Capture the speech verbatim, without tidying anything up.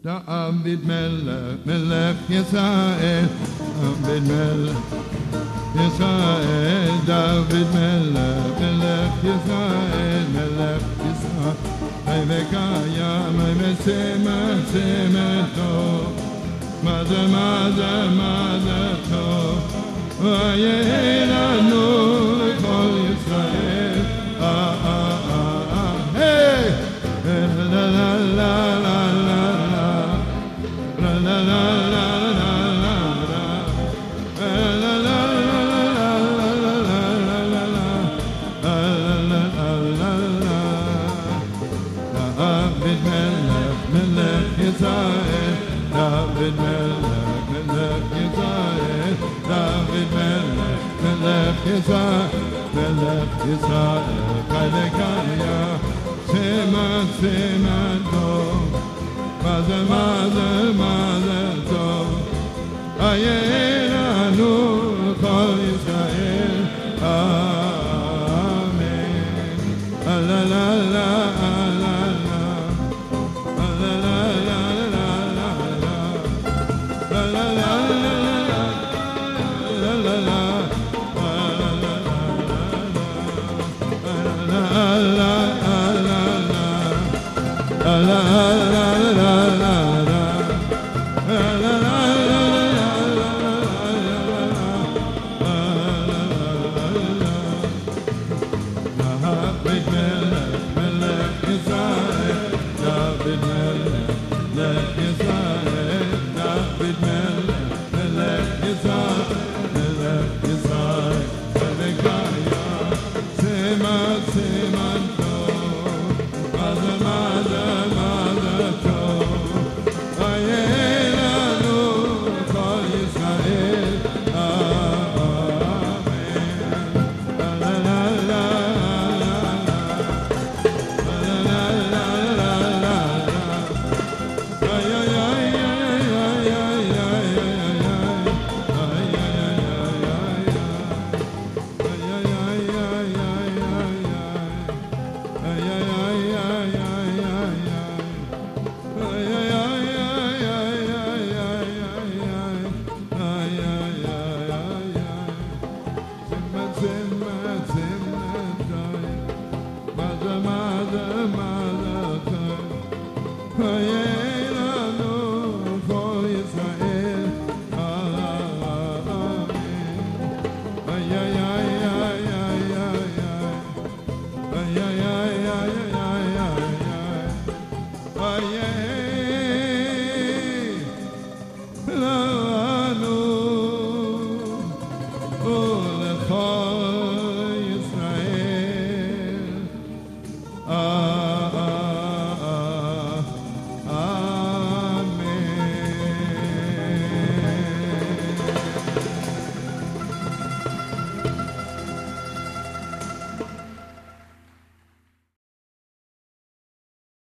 David Melech, Melech Yisrael, David Melech Yisrael, David Melech, Melech Yisrael, Melech Yisrael, Vayvekaya, Vayvesema, Sema Tov, Mother, Mother, Mother Tov, Vayelanu Kol Yisrael, Ah, ah, ah, ah, hey, la, la, la, la, la. La la la la la la la la la David Melech, Melech Yisrael, David Melech, Melech Yisrael, David Melech, Melech Yisrael, Melech Yisrael, Vayvekaya, Sema, Sema Tov. Mother, mother, mother, Tov, Ayelanu Kol Yisrael, Amen. La la la la la la, la la la la la la, la la la la la la, la la la Oh,